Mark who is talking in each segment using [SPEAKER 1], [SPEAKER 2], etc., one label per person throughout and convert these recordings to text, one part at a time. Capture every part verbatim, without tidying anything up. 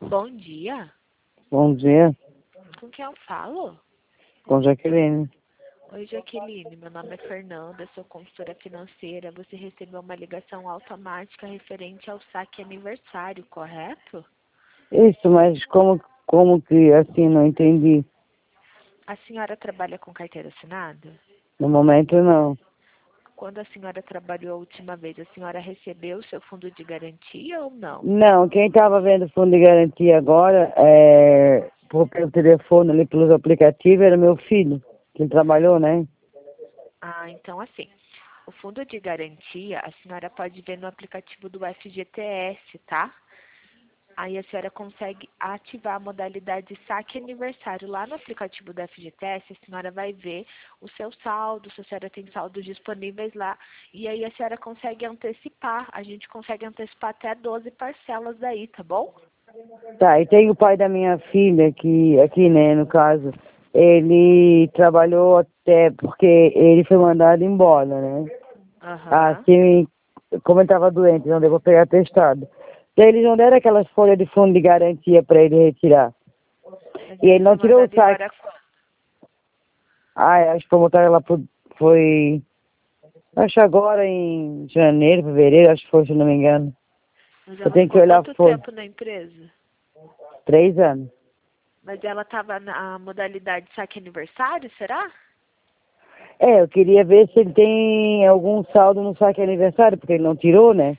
[SPEAKER 1] Bom dia.
[SPEAKER 2] Bom dia,
[SPEAKER 1] Com quem eu falo?
[SPEAKER 2] com Jaqueline.
[SPEAKER 1] Oi, Jaqueline. Meu nome é Fernanda, sou consultora financeira. Você recebeu uma ligação automática referente ao saque aniversário, correto?
[SPEAKER 2] Isso, mas como, como que assim, não entendi.
[SPEAKER 1] A senhora trabalha com carteira assinada?
[SPEAKER 2] No momento não.
[SPEAKER 1] Quando a senhora trabalhou a última vez, a senhora recebeu o seu fundo de garantia ou não?
[SPEAKER 2] Não, quem estava vendo o fundo de garantia agora, é, por pelo telefone ali, pelos aplicativos, era meu filho, que ele trabalhou, né?
[SPEAKER 1] Ah, então assim, o fundo de garantia a senhora pode ver no aplicativo do F G T S, tá? Aí a senhora consegue ativar a modalidade saque aniversário. Lá no aplicativo do F G T S, a senhora vai ver o seu saldo, se a senhora tem saldos disponíveis lá. E aí a senhora consegue antecipar. A gente consegue antecipar até doze parcelas daí, tá bom?
[SPEAKER 2] Tá, e tem o pai da minha filha, que aqui, né, no caso, ele trabalhou até porque ele foi mandado embora, né?
[SPEAKER 1] Aham.
[SPEAKER 2] Assim, como ele estava doente, não deu pra pegar testado. Então eles não deram aquelas folhas de fundo de garantia para ele retirar.
[SPEAKER 1] Mas
[SPEAKER 2] E
[SPEAKER 1] ele
[SPEAKER 2] ele
[SPEAKER 1] foi
[SPEAKER 2] não tirou o
[SPEAKER 1] mandado
[SPEAKER 2] saque.
[SPEAKER 1] embora quando?
[SPEAKER 2] Ah, acho que promotoria ela pro- foi, acho agora em janeiro, fevereiro, acho que foi, se não me engano.
[SPEAKER 1] Mas
[SPEAKER 2] Eu
[SPEAKER 1] ela
[SPEAKER 2] tenho que
[SPEAKER 1] ficou
[SPEAKER 2] olhar,
[SPEAKER 1] quanto
[SPEAKER 2] foi,
[SPEAKER 1] tempo na empresa?
[SPEAKER 2] três anos.
[SPEAKER 1] Mas ela estava na modalidade saque aniversário, será?
[SPEAKER 2] É, eu queria ver se ele tem algum saldo no saque aniversário, porque ele não tirou, né?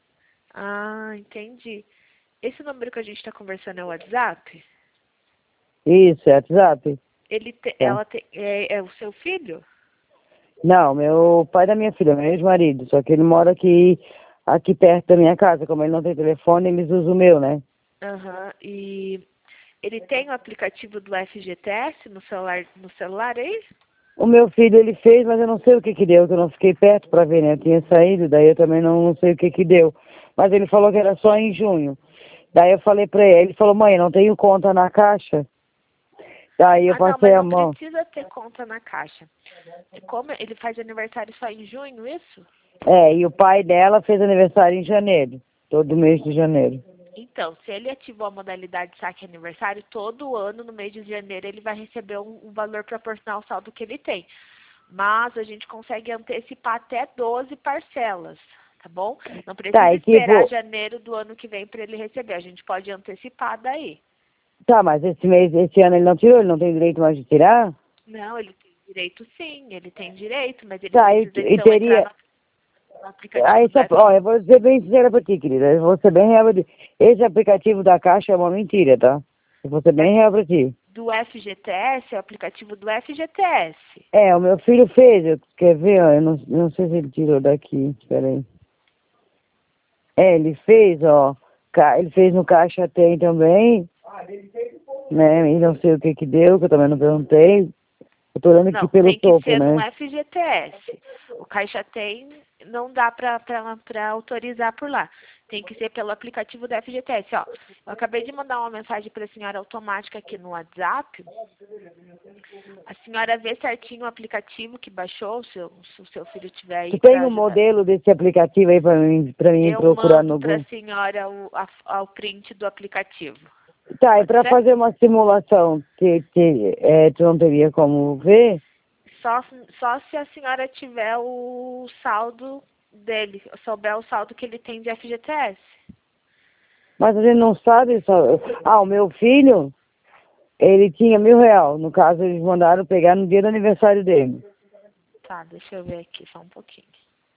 [SPEAKER 1] Ah, entendi. Esse número que a gente está conversando é o WhatsApp?
[SPEAKER 2] Isso, é WhatsApp.
[SPEAKER 1] Ele te,
[SPEAKER 2] Tá.
[SPEAKER 1] ela te, é, é o seu filho?
[SPEAKER 2] Não, meu pai da minha filha, meu ex-marido, só que ele mora aqui, aqui perto da minha casa. Como ele não tem telefone, eles usam o meu, né?
[SPEAKER 1] Aham. E ele tem o aplicativo do F G T S no celular, no celular aí?
[SPEAKER 2] O meu filho, ele fez, mas eu não sei o que que deu, que eu não fiquei perto para ver, né? Eu tinha saído, daí eu também não, não sei o que que deu. Mas ele falou que era só em junho. Daí eu falei para ele, ele falou, mãe, não tenho conta na caixa. Daí eu
[SPEAKER 1] Ah, não,
[SPEAKER 2] passei
[SPEAKER 1] mas
[SPEAKER 2] a
[SPEAKER 1] não
[SPEAKER 2] mão.
[SPEAKER 1] precisa ter conta na caixa. Como ele faz aniversário só em junho, isso?
[SPEAKER 2] É, e o pai dela fez aniversário em janeiro, todo mês de janeiro.
[SPEAKER 1] Então, se ele ativou a modalidade saque aniversário, todo ano, no mês de janeiro, ele vai receber um, um valor proporcional ao saldo que ele tem. Mas a gente consegue antecipar até doze parcelas, tá bom? Não
[SPEAKER 2] Tá,
[SPEAKER 1] precisa
[SPEAKER 2] e
[SPEAKER 1] esperar
[SPEAKER 2] tipo,
[SPEAKER 1] janeiro do ano que vem para ele receber. A gente pode antecipar daí.
[SPEAKER 2] tá, mas esse mês, esse ano ele não tirou, ele não tem direito mais de tirar?
[SPEAKER 1] Não, ele tem direito sim, ele tem direito, mas ele
[SPEAKER 2] Tá, e,
[SPEAKER 1] precisa
[SPEAKER 2] e
[SPEAKER 1] então entrar
[SPEAKER 2] teria.
[SPEAKER 1] no, no aplicativo
[SPEAKER 2] Aí,
[SPEAKER 1] do
[SPEAKER 2] só,
[SPEAKER 1] F.
[SPEAKER 2] ó, eu vou ser bem sincera pra ti, querida. Eu vou ser bem real pra ti. Esse aplicativo da Caixa é uma mentira, tá? Eu vou ser
[SPEAKER 1] É
[SPEAKER 2] bem real pra ti.
[SPEAKER 1] do F G T S, é o aplicativo do F G T S.
[SPEAKER 2] É, o meu filho fez, eu- quer ver, ó, eu não, não sei se ele tirou daqui, espera aí. É, ele fez, ó, ca- ele fez no Caixa Tem também, né, e não sei o que que deu, que eu também não perguntei. Eu tô olhando aqui
[SPEAKER 1] Não,
[SPEAKER 2] pelo
[SPEAKER 1] tem que
[SPEAKER 2] topo,
[SPEAKER 1] ser no
[SPEAKER 2] né.
[SPEAKER 1] F G T S. O Caixa Tem, não dá para autorizar por lá. Tem que ser pelo aplicativo do F G T S. Ó, eu acabei de mandar uma mensagem para a senhora automática aqui no WhatsApp. A senhora vê certinho o aplicativo que baixou, se o, se o seu filho tiver
[SPEAKER 2] Tu
[SPEAKER 1] aí
[SPEAKER 2] tem
[SPEAKER 1] para
[SPEAKER 2] um
[SPEAKER 1] ajudar.
[SPEAKER 2] modelo desse aplicativo aí pra mim, pra mim
[SPEAKER 1] Eu
[SPEAKER 2] procurar
[SPEAKER 1] mando
[SPEAKER 2] no
[SPEAKER 1] para a
[SPEAKER 2] Google?
[SPEAKER 1] senhora o, a, o print do aplicativo.
[SPEAKER 2] Tá, e
[SPEAKER 1] Pode
[SPEAKER 2] pra
[SPEAKER 1] ser?
[SPEAKER 2] fazer uma simulação, que, que, é, tu não teria como ver?
[SPEAKER 1] Só, só se a senhora tiver o saldo dele, souber o saldo que ele tem de F G T S.
[SPEAKER 2] Mas a gente não sabe só. Ah, o meu filho, ele tinha mil real. No caso, eles mandaram pegar no dia do aniversário dele.
[SPEAKER 1] Tá, deixa eu ver aqui só um pouquinho.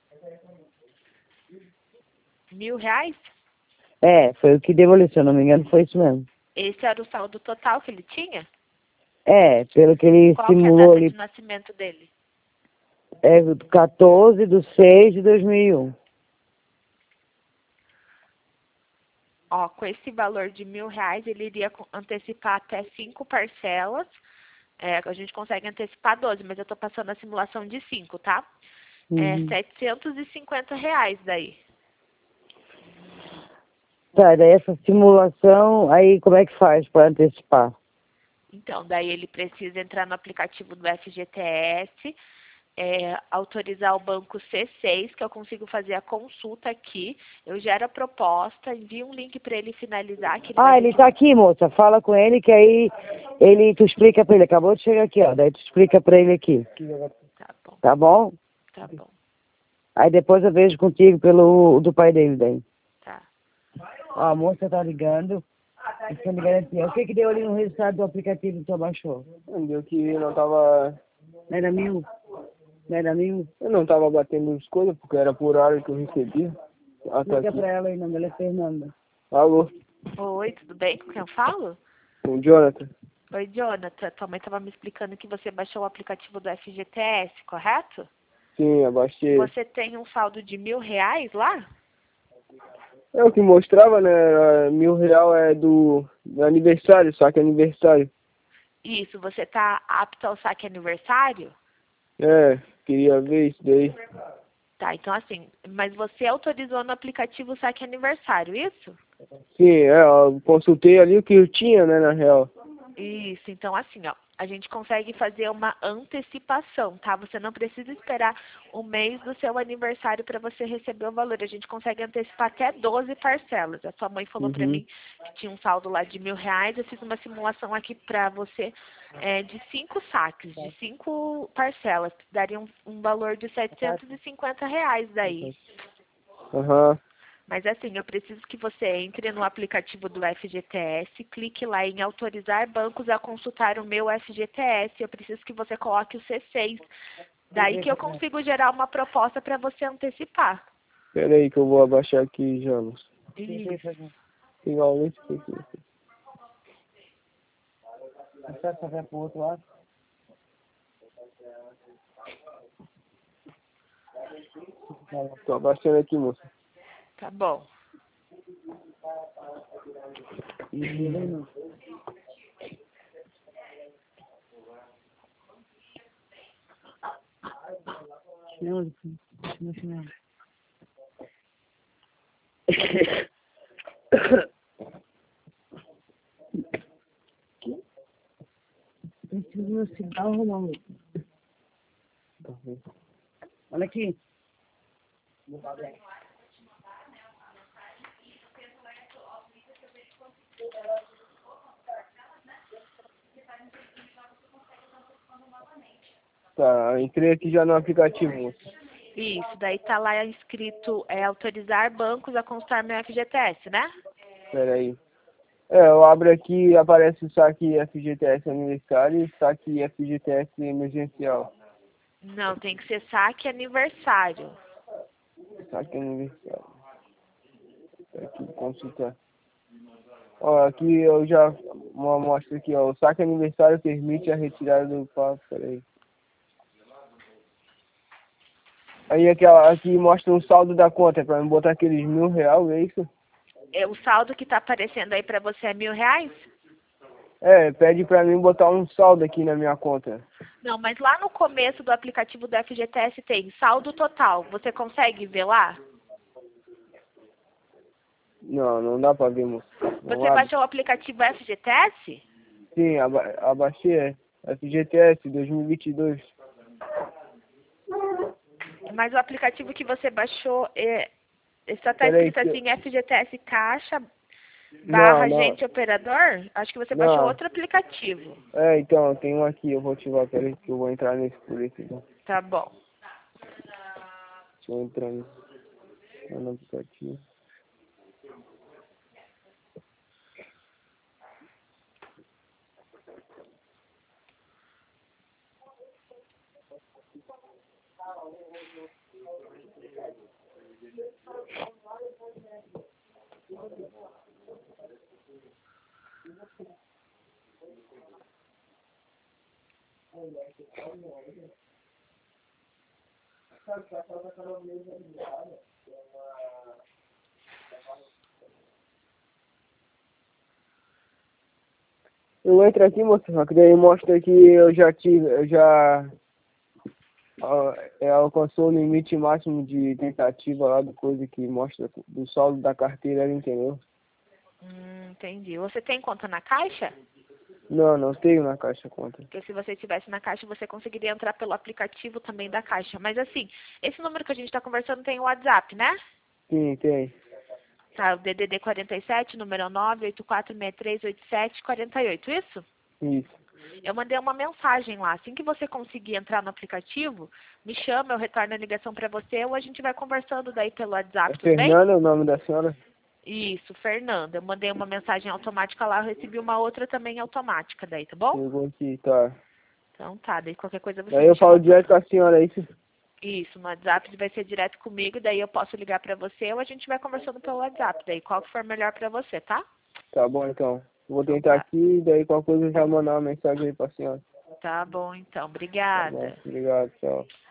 [SPEAKER 1] Mil reais?
[SPEAKER 2] É, foi o que devolveu, se eu não me engano, foi isso mesmo.
[SPEAKER 1] Esse era o saldo total que ele tinha?
[SPEAKER 2] É, pelo que ele
[SPEAKER 1] Qual que é a
[SPEAKER 2] simulou
[SPEAKER 1] data de
[SPEAKER 2] ali,
[SPEAKER 1] nascimento dele?
[SPEAKER 2] é quatorze de seis de dois mil e um.
[SPEAKER 1] Ó, com esse valor de mil reais, ele iria co- antecipar até cinco parcelas. É, a gente consegue antecipar doze, mas eu tô passando a simulação de cinco, tá? É
[SPEAKER 2] Uhum.
[SPEAKER 1] setecentos e cinquenta reais daí.
[SPEAKER 2] Tá, daí essa simulação, aí como é que faz para antecipar?
[SPEAKER 1] Então, daí ele precisa entrar no aplicativo do F G T S, é, autorizar o banco C seis, que eu consigo fazer a consulta aqui. Eu gero a proposta, envio um link para ele finalizar. Que ele
[SPEAKER 2] Ah,
[SPEAKER 1] vai
[SPEAKER 2] ele
[SPEAKER 1] ter
[SPEAKER 2] tá
[SPEAKER 1] que...
[SPEAKER 2] aqui, moça. Fala com ele que aí ele, tu explica pra ele. Acabou de chegar aqui, ó. Daí tu explica pra ele aqui.
[SPEAKER 1] Tá bom,
[SPEAKER 2] Tá bom?
[SPEAKER 1] tá bom,
[SPEAKER 2] Aí depois eu vejo contigo pelo do pai dele daí.
[SPEAKER 1] tá.
[SPEAKER 2] Ó, a moça tá ligando. Isso me garantia. O que que deu ali no resultado do aplicativo que tu abaixou?
[SPEAKER 3] Deu que não tava.
[SPEAKER 2] Não era mil? Não era mil?
[SPEAKER 3] Eu não tava batendo as coisas porque era por hora que eu recebia. Ah, tá
[SPEAKER 2] Liga
[SPEAKER 3] aqui.
[SPEAKER 2] pra ela aí, o nome dela é Fernanda.
[SPEAKER 3] Alô,
[SPEAKER 1] Oi, tudo bem? Com quem eu falo?
[SPEAKER 3] com o Jonathan?
[SPEAKER 1] Oi, Jonathan. Tua mãe estava me explicando que você baixou o aplicativo do F G T S, correto?
[SPEAKER 3] Sim, abaixei.
[SPEAKER 1] Você tem um saldo de mil reais lá?
[SPEAKER 3] É o que mostrava, né? Era mil real é do, do aniversário, saque aniversário.
[SPEAKER 1] Isso, você tá apto ao saque aniversário?
[SPEAKER 3] É, queria ver isso daí.
[SPEAKER 1] Tá, então assim, mas você autorizou no aplicativo o saque aniversário, isso?
[SPEAKER 3] Sim, é, eu consultei ali o que eu tinha, né, na real.
[SPEAKER 1] Isso, então assim, ó, a gente consegue fazer uma antecipação, tá? Você não precisa esperar o mês do seu aniversário para você receber o valor. A gente consegue antecipar até doze parcelas. A sua mãe falou para
[SPEAKER 3] Uhum.
[SPEAKER 1] mim que tinha um saldo lá de mil reais. Eu fiz uma simulação aqui para você é, de cinco saques, de cinco parcelas. Daria um, um valor de setecentos e cinquenta reais daí.
[SPEAKER 3] Aham.
[SPEAKER 1] Mas assim, eu preciso que você entre no aplicativo do F G T S, clique lá em autorizar bancos a consultar o meu F G T S. Eu preciso que você coloque o C seis. Daí que eu consigo gerar uma proposta para você antecipar.
[SPEAKER 3] Pera aí que eu vou abaixar aqui, Janos.
[SPEAKER 1] Isso.
[SPEAKER 3] Igualmente aqui.
[SPEAKER 2] Você vai pro outro lado?
[SPEAKER 3] Tô abaixando aqui, moça.
[SPEAKER 1] Tá bom.
[SPEAKER 2] Não. Chinelo, chinelo, chinelo. Preciso do meu cigarro, não. Olha aqui.
[SPEAKER 3] Tá, entrei aqui já no aplicativo, moça.
[SPEAKER 1] Isso, daí tá lá escrito é, autorizar bancos a consultar meu F G T S, né?
[SPEAKER 3] Pera aí. É, eu abro aqui e aparece o saque F G T S aniversário e saque F G T S emergencial.
[SPEAKER 1] Não, tem que ser saque aniversário.
[SPEAKER 3] Saque aniversário. Aqui, consultar. Ó, aqui eu já uma amostra aqui, ó. O saque aniversário permite a retirada do papo, peraí. Aí aqui, ó, aqui mostra o saldo da conta, é pra me botar aqueles mil real, é isso?
[SPEAKER 1] É, o saldo que tá aparecendo aí pra você é mil reais?
[SPEAKER 3] É, pede pra mim botar um saldo aqui na minha conta.
[SPEAKER 1] Não, mas lá no começo do aplicativo do F G T S tem saldo total. Você consegue ver lá?
[SPEAKER 3] Não, não dá pra ver, moço. Não
[SPEAKER 1] Você
[SPEAKER 3] abre.
[SPEAKER 1] baixou o aplicativo F G T S?
[SPEAKER 3] Sim, aba abaixei, é. F G T S dois mil e vinte e dois.
[SPEAKER 1] Mas o aplicativo que você baixou é, só tá
[SPEAKER 3] Peraí
[SPEAKER 1] escrito
[SPEAKER 3] que...
[SPEAKER 1] assim F G T S caixa barra
[SPEAKER 3] Não, não,
[SPEAKER 1] agente operador? Acho que você baixou
[SPEAKER 3] não.
[SPEAKER 1] outro aplicativo.
[SPEAKER 3] É, então, tem um aqui, eu vou ativar, peraí que eu vou entrar nesse por aqui, então.
[SPEAKER 1] Tá bom.
[SPEAKER 3] Deixa eu entrar nesse no aplicativo. Eu entro aqui, moça, só que daí mostra que eu já tive, eu já ó, é, alcançou o limite máximo de tentativa lá do coisa que mostra do saldo da carteira, entendeu?
[SPEAKER 1] Hum, entendi. Você tem conta na Caixa?
[SPEAKER 3] Não, não tenho na Caixa conta.
[SPEAKER 1] Porque se você estivesse na Caixa, você conseguiria entrar pelo aplicativo também da Caixa. Mas assim, esse número que a gente está conversando tem o WhatsApp, né?
[SPEAKER 3] Sim, tem.
[SPEAKER 1] Tá, o D D D quarenta e sete, número nove oito quatro seis três oito sete quatro oito, isso?
[SPEAKER 3] Isso.
[SPEAKER 1] Eu mandei uma mensagem lá. Assim que você conseguir entrar no aplicativo, me chama, eu retorno a ligação para você ou a gente vai conversando daí pelo WhatsApp,
[SPEAKER 3] É
[SPEAKER 1] tudo bem?
[SPEAKER 3] Fernanda o nome da senhora?
[SPEAKER 1] Isso, Fernanda. Eu mandei uma mensagem automática lá, eu recebi uma outra também automática daí, tá bom?
[SPEAKER 3] Chegou aqui, tá.
[SPEAKER 1] Então tá, daí qualquer coisa você
[SPEAKER 3] Aí
[SPEAKER 1] me
[SPEAKER 3] eu falo
[SPEAKER 1] chama.
[SPEAKER 3] direto com a senhora, é isso?
[SPEAKER 1] Isso, no WhatsApp vai ser direto comigo, daí eu posso ligar pra você ou a gente vai conversando pelo WhatsApp, daí qual que for melhor pra você, tá?
[SPEAKER 3] Tá bom, então. Vou
[SPEAKER 1] Então
[SPEAKER 3] tentar
[SPEAKER 1] tá.
[SPEAKER 3] aqui, daí qualquer coisa eu já mandar uma mensagem aí pra senhora.
[SPEAKER 1] Tá bom então,
[SPEAKER 3] Tá bom,
[SPEAKER 1] obrigada.
[SPEAKER 3] obrigado, tchau.